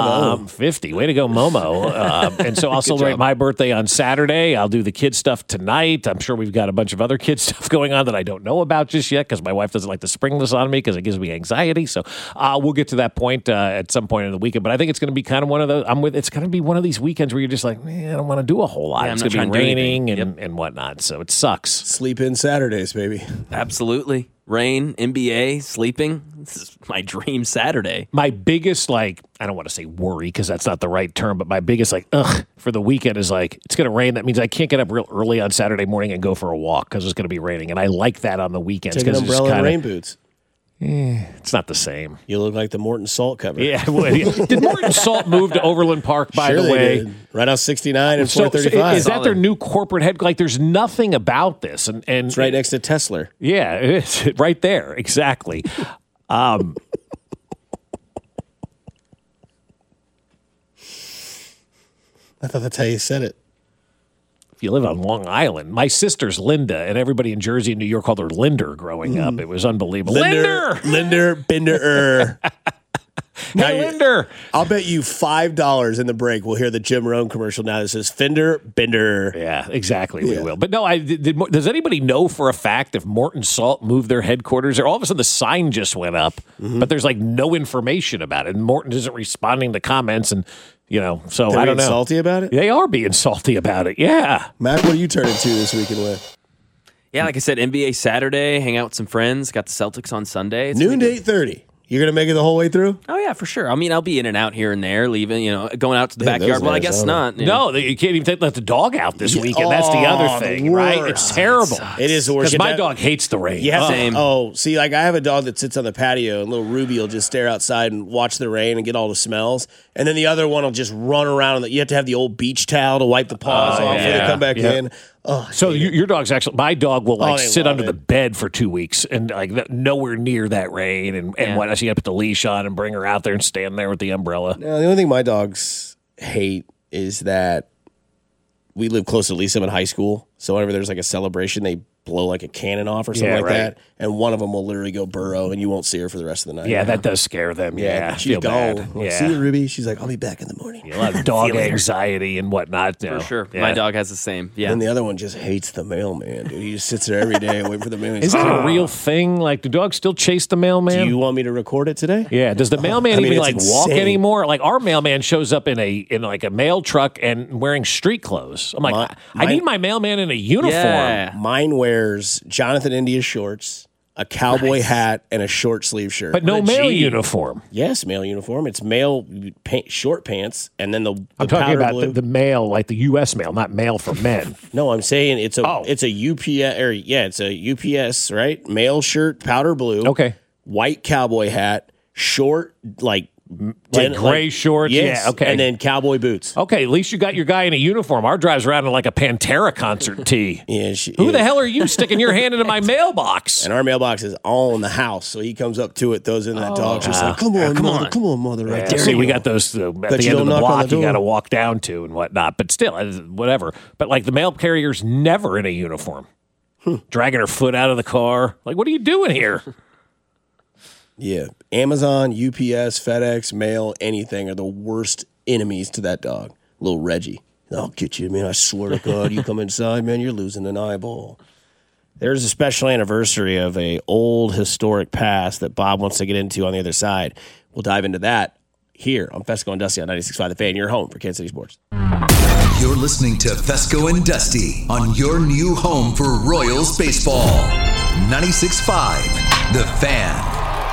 50. Way to go, Momo. And so I'll celebrate job. my birthday on Saturday. I'll do the kid stuff tonight. I'm sure we've got a bunch of other kid stuff going on that I don't know about just yet because my wife doesn't like to spring this on me because it gives me anxiety. So we'll get to that point at some point in the weekend. But I think it's going to be kind of one of those. It's going to be one of these weekends where you're just like, man, I don't want to do a whole lot. Yeah, it's I'm not going to be trying to do raining anything. and whatnot. So it sucks. Sleep in Saturdays, baby. Absolutely. Rain, NBA, sleeping. This is my dream Saturday. My biggest, I don't want to say worry because that's not the right term, but my biggest, for the weekend is it's going to rain. That means I can't get up real early on Saturday morning and go for a walk because it's going to be raining. And I like that on the weekends. Take an 'cause it's umbrella and kinda- rain boots. It's not the same. You look like the Morton Salt cover. Yeah. Did Morton Salt move to Overland Park, by Sure the they way? did. Right out 69 and So 435. is that their new corporate head? There's nothing about this. And It's right next to Tesla. Yeah, it's right there. Exactly. I thought that's how you said it. If you live on Long Island, my sister's Linda, and everybody in Jersey and New York called her Linder growing up. It was unbelievable. Linder, Binder. Hey, Linder. I'll bet you $5 in the break we'll hear the Jim Rohn commercial now that says Fender, Binder. Yeah, exactly. We will. But no, does anybody know for a fact if Morton Salt moved their headquarters? Or all of a sudden the sign just went up, but there's no information about it. And Morton isn't responding to comments and so They're I don't being know. salty about it? They are being salty about it. Yeah. Mac, what are you turning to this weekend with? Yeah, like I said, NBA Saturday, hang out with some friends. Got the Celtics on Sunday. It's Noon to gonna be- 8:30. You're going to make it the whole way through? Oh, yeah, for sure. I mean, I'll be in and out here and there, leaving, going out to the Man, backyard. those Well, I in guess Arizona. not. No, you can't even let the dog out this weekend. That's the other thing, right? It's terrible. It is the worst. Because my dog hates the rain. You have Same. see, I have a dog that sits on the patio, and little Ruby will just stare outside and watch the rain and get all the smells. And then the other one will just run around. You have to have the old beach towel to wipe the paws off when they come back in. Oh, So your dog's actually, my dog will they sit love under the bed for 2 weeks and nowhere near that rain and what else. You got to put the leash on and bring her out there and stand there with the umbrella. Now, the only thing my dogs hate is that we live close to Lisa in high school. So whenever there's a celebration, they blow a cannon off or something like that. And one of them will literally go burrow and you won't see her for the rest of the night. Yeah, that does scare them. Yeah, she's feel gone. bad. Like, Yeah. see you, Ruby. She's like, I'll be back in the morning. A lot of dog See you later. anxiety and whatnot. For sure. Yeah. My dog has the same. Yeah. And the other one just hates the mailman, dude. He just sits there every day waiting for the mailman. Is that a real thing? Do dogs still chase the mailman? Do you want me to record it today? Yeah. Does the mailman I mean, even it's walk insane. anymore? Our mailman shows up in a mail truck and wearing street clothes. I'm like, I need my mailman in a uniform. Yeah. Mine wears Jonathan India shorts, a cowboy hat, and a short sleeve shirt. But no mail uniform. Yes, male uniform. It's male short pants, and then the I'm talking powder about blue. the mail, like the U.S. mail, not mail for men. No, I'm saying it's a UPS or it's a UPS, right? Male shirt, powder blue. Okay. White cowboy hat, short gray shorts. Yes, Yeah, okay. And then cowboy boots. Okay, at least you got your guy in a uniform. Our drives around in a Pantera concert tee. Yeah, Who the hell are you sticking your hand into my mailbox? And our mailbox is on the house, so he comes up to it, throws in that dog. She's like, "Come on, mother, right there." See, we got those at But the you end of don't the knock on block. the You got to door. walk down to and whatnot. But still, whatever. But the mail carrier's never in a uniform, dragging her foot out of the car. What are you doing here? Yeah, Amazon, UPS, FedEx, mail, anything are the worst enemies to that dog. Little Reggie. I'll get you, man. I swear to God, you come inside, man, you're losing an eyeball. There's a special anniversary of a old historic past that Bob wants to get into on the other side. We'll dive into that here on Fesco and Dusty on 96.5 The Fan, your home for Kansas City sports. You're listening to Fesco and Dusty on your new home for Royals baseball. 96.5 The Fan.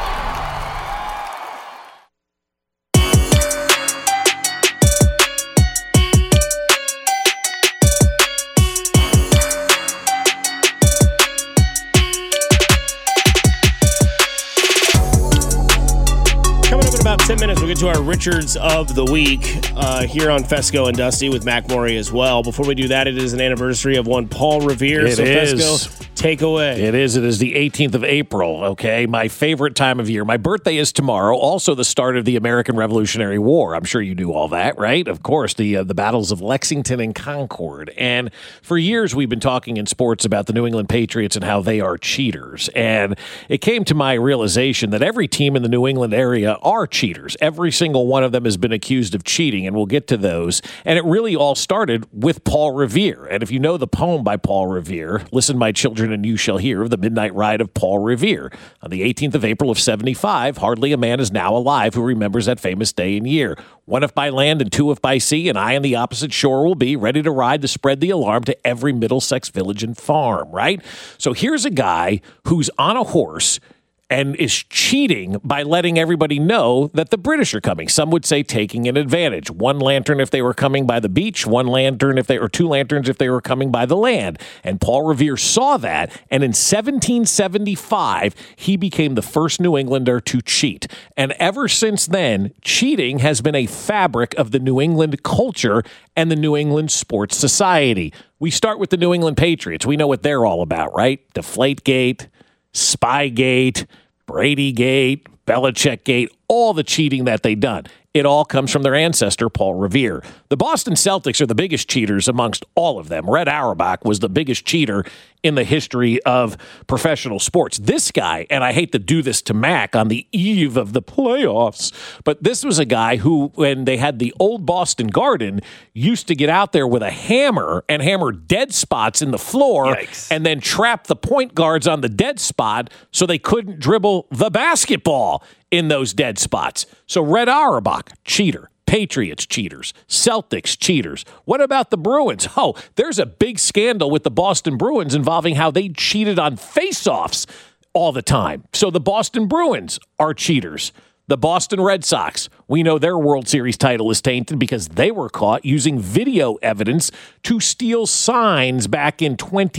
About 10 minutes, we'll get to our Richards of the Week here on Fesco and Dusty with Mac Maury as well. Before we do that, it is an anniversary of one Paul Revere. It is. Fesco, take away. It is the 18th of April, okay? My favorite time of year. My birthday is tomorrow, also the start of the American Revolutionary War. I'm sure you knew all that, right? Of course, the battles of Lexington and Concord. And for years, we've been talking in sports about the New England Patriots and how they are cheaters. And it came to my realization that every team in the New England area are cheaters. Every single one of them has been accused of cheating, and we'll get to those. And it really all started with Paul Revere. And if you know the poem by Paul Revere, listen, my children, and you shall hear of the midnight ride of Paul Revere. On the 18th of April of 75, hardly a man is now alive who remembers that famous day and year. One if by land and two if by sea, and I on the opposite shore will be, ready to ride to spread the alarm to every Middlesex village and farm, right? So here's a guy who's on a horse and is cheating by letting everybody know that the British are coming. Some would say taking an advantage. One lantern if they were coming by the beach, one lantern if they, or two lanterns if they were coming by the land. And Paul Revere saw that, and in 1775, he became the first New Englander to cheat. And ever since then, cheating has been a fabric of the New England culture and the New England Sports Society. We start with the New England Patriots. We know what they're all about, right? Deflategate, Spygate, Bradygate, Belichickgate, all the cheating that they've done. It all comes from their ancestor, Paul Revere. The Boston Celtics are the biggest cheaters amongst all of them. Red Auerbach was the biggest cheater in the history of professional sports. This guy, and I hate to do this to Mac on the eve of the playoffs, but this was a guy who, when they had the old Boston Garden, used to get out there with a hammer and hammer dead spots in the floor. Yikes. And then trap the point guards on the dead spot so they couldn't dribble the basketball in those dead spots. So Red Auerbach, cheater. Patriots, cheaters. Celtics, cheaters. What about the Bruins? Oh, there's a big scandal with the Boston Bruins involving how they cheated on face-offs all the time. So the Boston Bruins are cheaters. The Boston Red Sox, we know their World Series title is tainted because they were caught using video evidence to steal signs back in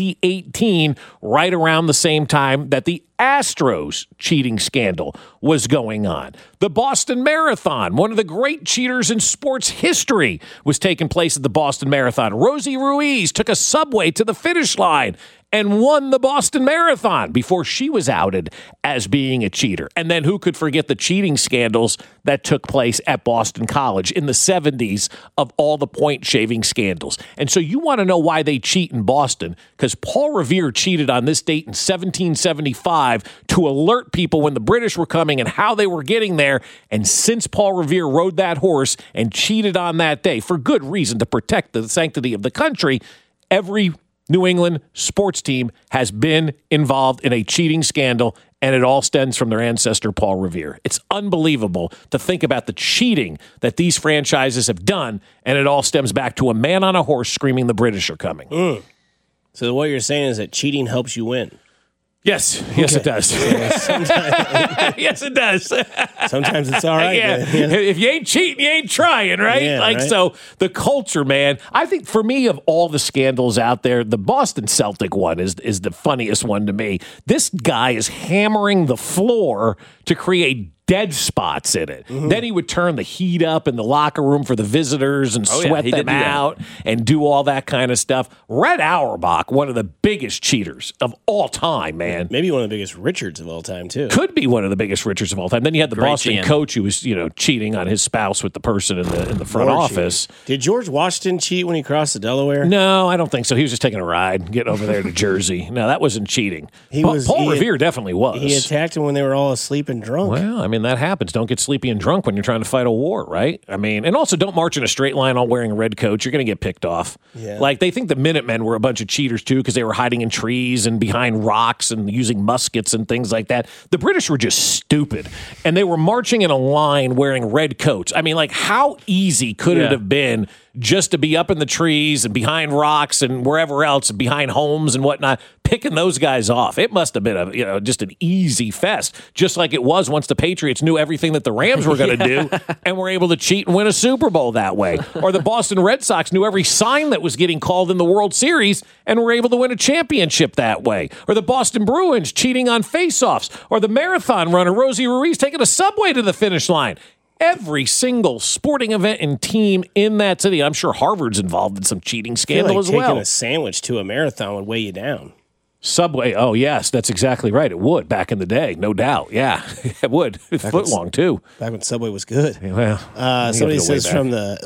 2018, right around the same time that the Astros cheating scandal was going on. The Boston Marathon, one of the great cheaters in sports history, was taking place at the Boston Marathon. Rosie Ruiz took a subway to the finish line and won the Boston Marathon before she was outed as being a cheater. And then who could forget the cheating scandals that took place at Boston College in the 70s of all the point shaving scandals. And so you want to know why they cheat in Boston, because Paul Revere cheated on this date in 1775 to alert people when the British were coming and how they were getting there. And since Paul Revere rode that horse and cheated on that day, for good reason, to protect the sanctity of the country, every New England sports team has been involved in a cheating scandal, and it all stems from their ancestor, Paul Revere. It's unbelievable to think about the cheating that these franchises have done, and it all stems back to a man on a horse screaming the British are coming. So what you're saying is that cheating helps you win. Yes. Yes, it does. Yes, it does. Sometimes it's all right. Yeah. If you ain't cheating, you ain't trying, right? Yeah, right. So the culture, man, I think for me, of all the scandals out there, the Boston Celtic one is the funniest one to me. This guy is hammering the floor to create dead spots in it. Mm-hmm. Then he would turn the heat up in the locker room for the visitors and sweat them out and do all that kind of stuff. Red Auerbach, one of the biggest cheaters of all time, man. Maybe one of the biggest Richards of all time, too. Could be one of the biggest Richards of all time. Then you had the Boston coach who was, cheating on his spouse with the person in the front office. Did George Washington cheat when he crossed the Delaware? No, I don't think so. He was just taking a ride, getting over there to Jersey. No, that wasn't cheating. Paul Revere definitely was. He attacked him when they were all asleep and drunk. Well, I mean, mean, that happens. Don't get sleepy and drunk when you're trying to fight a war, right? I mean, and also don't march in a straight line all wearing red coats. You're going to get picked off. Yeah. Like, they think the Minutemen were a bunch of cheaters, too, because they were hiding in trees and behind rocks and using muskets and things like that. The British were just stupid. And they were marching in a line wearing red coats. I mean, like, how easy could it have been just to be up in the trees and behind rocks and wherever else, and behind homes and whatnot, picking those guys off? It must have been just an easy fest, just like it was once the Patriots knew everything that the Rams were going to do and were able to cheat and win a Super Bowl that way. Or the Boston Red Sox knew every sign that was getting called in the World Series and were able to win a championship that way. Or the Boston Bruins cheating on faceoffs. Or the marathon runner Rosie Ruiz taking a subway to the finish line. Every single sporting event and team in that city. I'm sure Harvard's involved in some cheating scandal as well. Taking a sandwich to a marathon would weigh you down. Subway. Oh, yes, that's exactly right. It would back in the day, no doubt. Yeah, it would. Foot long, too. Back when Subway was good. Yeah, well, somebody says from the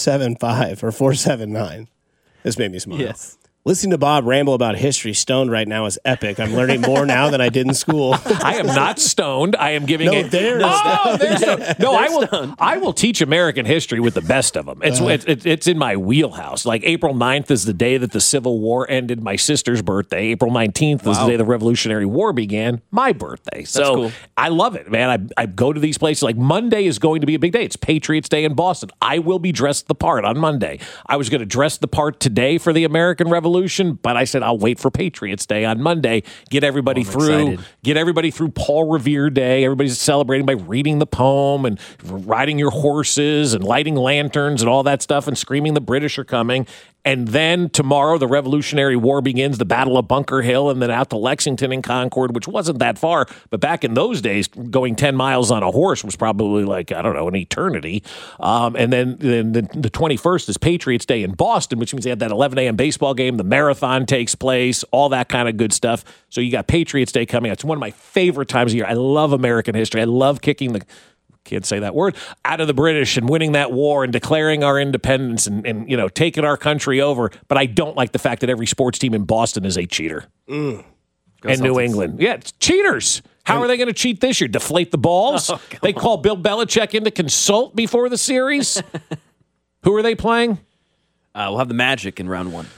475 or 479. This made me smile. Yes. Listening to Bob ramble about history stoned right now is epic. I'm learning more now than I did in school. I am not stoned. I am giving they're stoned. No, I will teach American history with the best of them. It's in my wheelhouse. Like April 9th is the day that the Civil War ended, my sister's birthday. April 19th is the day the Revolutionary War began, my birthday. So cool. I love it, man. I go to these places. Like Monday is going to be a big day. It's Patriots Day in Boston. I will be dressed the part on Monday. I was going to dress the part today for the American Revolution, but I said I'll wait for Patriots Day on Monday. Get everybody through Paul Revere Day. Everybody's celebrating by reading the poem and riding your horses and lighting lanterns and all that stuff and screaming the British are coming. And then tomorrow, the Revolutionary War begins, the Battle of Bunker Hill, and then out to Lexington and Concord, which wasn't that far. But back in those days, going 10 miles on a horse was probably like, I don't know, an eternity. And then the 21st is Patriots Day in Boston, which means they had that 11 a.m. baseball game. The marathon takes place, all that kind of good stuff. So you got Patriots Day coming up. It's one of my favorite times of year. I love American history. I love kicking the... Can't say that word, out of the British and winning that war and declaring our independence and taking our country over. But I don't like the fact that every sports team in Boston is a cheater. And New England. Yeah, it's cheaters. How are they going to cheat this year? Deflate the balls? They call Bill Belichick in to consult before the series? Who are they playing? We'll have the Magic in round one.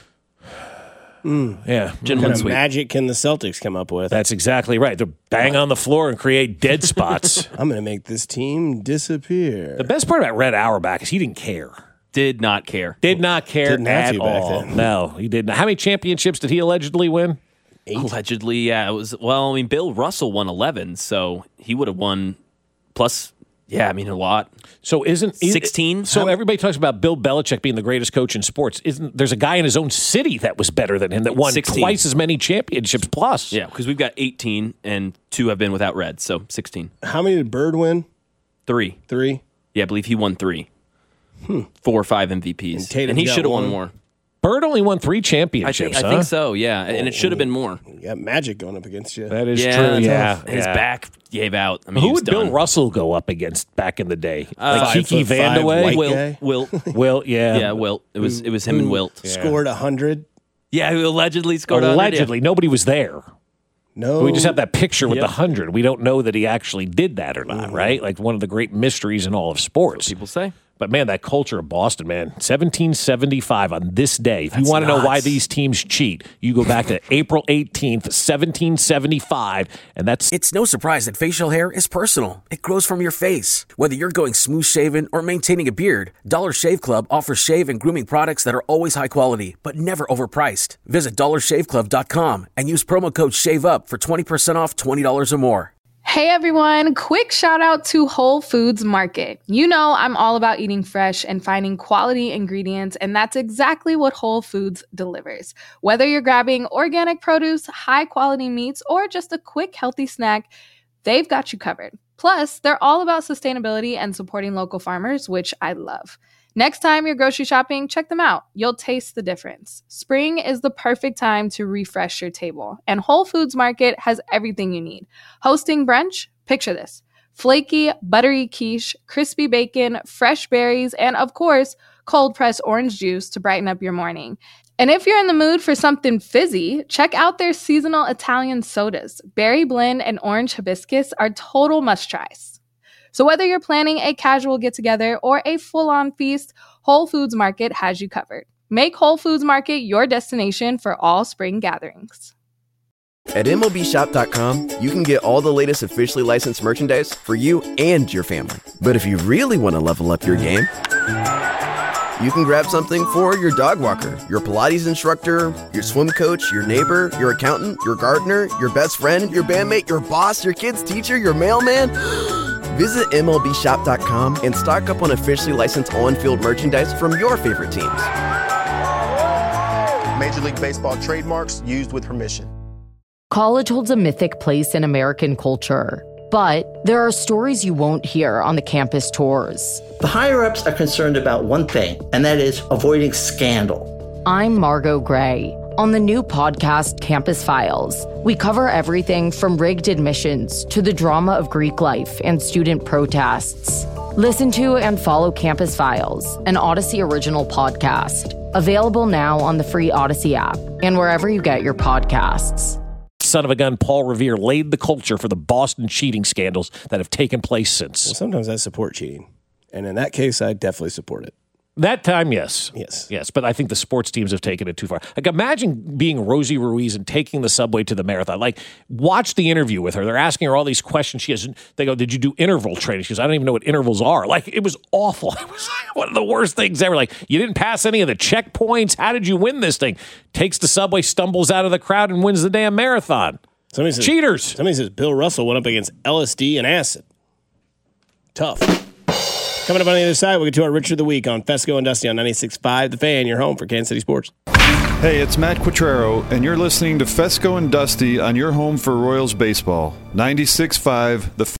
Yeah. What kind of magic can the Celtics come up with? That's exactly right. They'll bang on the floor and create dead spots. I'm going to make this team disappear. The best part about Red Auerbach is he didn't care. Did not care. Didn't at have to all. back then. No, he didn't. How many championships did he allegedly win? 8? Allegedly, yeah. It was, Bill Russell won 11, so he would have won plus, a lot. So isn't 16? So everybody talks about Bill Belichick being the greatest coach in sports. There's a guy in his own city that was better than him that won 16. Twice as many championships plus? Yeah, because we've got 18 and 2 have been without red, so 16. How many did Bird win? 3. 3? Yeah, I believe he won 3. 4 or 5 MVPs. And he should have won more. Bird only won 3 championships. I think so, yeah. And it should have been more. You got Magic going up against you. That is true, yeah. His back gave out. I mean, who would Bill Russell go up against back in the day? Like Kiki 5'5" Vandeweghe? Wilt, yeah. Yeah, Wilt. It was him and Wilt. Scored 100. Yeah, who allegedly scored 100. Allegedly. Nobody was there. No. We just have that picture with the 100. We don't know that he actually did that or not, right? Like one of the great mysteries in all of sports. People say. But, man, that culture of Boston, man, 1775 on this day. If you want to know why these teams cheat, you go back to April 18th, 1775, and that's... It's no surprise that facial hair is personal. It grows from your face. Whether you're going smooth-shaven or maintaining a beard, Dollar Shave Club offers shave and grooming products that are always high quality, but never overpriced. Visit DollarShaveClub.com and use promo code SHAVEUP for 20% off $20 or more. Hey everyone, quick shout out to Whole Foods Market. You know I'm all about eating fresh and finding quality ingredients, and that's exactly what Whole Foods delivers. Whether you're grabbing organic produce, high quality meats, or just a quick healthy snack, they've got you covered. Plus, they're all about sustainability and supporting local farmers, which I love. Next time you're grocery shopping, check them out. You'll taste the difference. Spring is the perfect time to refresh your table, and Whole Foods Market has everything you need. Hosting brunch? Picture this. Flaky, buttery quiche, crispy bacon, fresh berries, and of course, cold-pressed orange juice to brighten up your morning. And if you're in the mood for something fizzy, check out their seasonal Italian sodas. Berry blend and orange hibiscus are total must-tries. So whether you're planning a casual get-together or a full-on feast, Whole Foods Market has you covered. Make Whole Foods Market your destination for all spring gatherings. At MLBshop.com, you can get all the latest officially licensed merchandise for you and your family. But if you really want to level up your game, you can grab something for your dog walker, your Pilates instructor, your swim coach, your neighbor, your accountant, your gardener, your best friend, your bandmate, your boss, your kid's teacher, your mailman. Visit MLBshop.com and stock up on officially licensed on-field merchandise from your favorite teams. Major League Baseball trademarks used with permission. College holds a mythic place in American culture, but there are stories you won't hear on the campus tours. The higher-ups are concerned about one thing, and that is avoiding scandal. I'm Margot Gray. On the new podcast, Campus Files, we cover everything from rigged admissions to the drama of Greek life and student protests. Listen to and follow Campus Files, an Odyssey original podcast. Available now on the free Odyssey app and wherever you get your podcasts. Son of a gun, Paul Revere laid the culture for the Boston cheating scandals that have taken place since. Well, sometimes I support cheating. And in that case, I definitely support it. That time, yes. Yes. But I think the sports teams have taken it too far. Like, imagine being Rosie Ruiz and taking the subway to the marathon. Like, watch the interview with her. They're asking her all these questions. They go, did you do interval training? She goes, I don't even know what intervals are. Like, it was awful. It was like one of the worst things ever. Like, you didn't pass any of the checkpoints. How did you win this thing? Takes the subway, stumbles out of the crowd, and wins the damn marathon. Cheaters. Somebody says Bill Russell went up against LSD and acid. Tough. Coming up on the other side, we'll get to our Richard of the Week on Fesco and Dusty on 96.5 The Fan, your home for Kansas City sports. Hey, it's Matt Quattrero, and you're listening to Fesco and Dusty on your home for Royals baseball. 96.5 The Fan.